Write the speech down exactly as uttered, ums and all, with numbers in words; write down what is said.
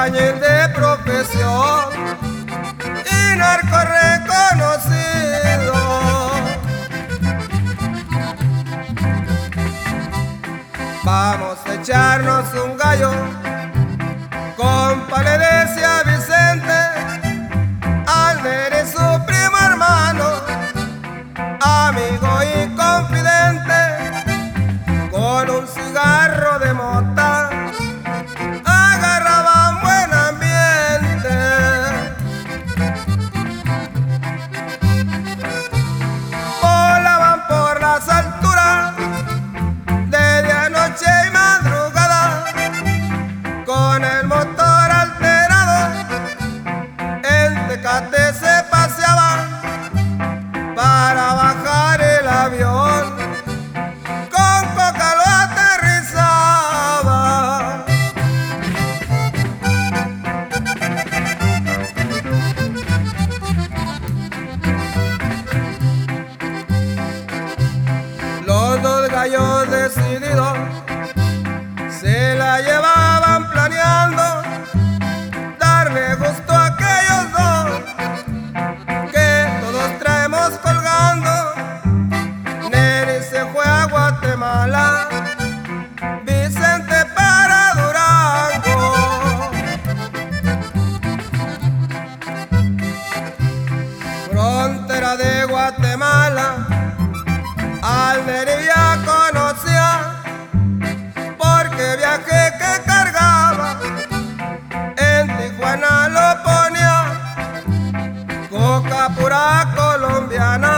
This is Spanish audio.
albañil de profesión y narco reconocido. Vamos a echarnos un gallo, compa, le decía Vicente al Neri, su primo hermano, amigo y confidente, con un cigarro de mota agarraban buen ambiente. Volaban por las alturas de día, noche y madrugada, con el motor alterado, en Tecate se paseaba para bajar el avión, con coca lo aterrizaba. Los dos gallos decididos se la llevaban planeando darle gusto a aquellos dos que todos traemos colgando. Neri se fue a Guatemala, Vicente para Durango. Frontera de Guatemala al Neri ya conocía, porque viaje que cargaba en Tijuana lo ponía, coca pura colombiana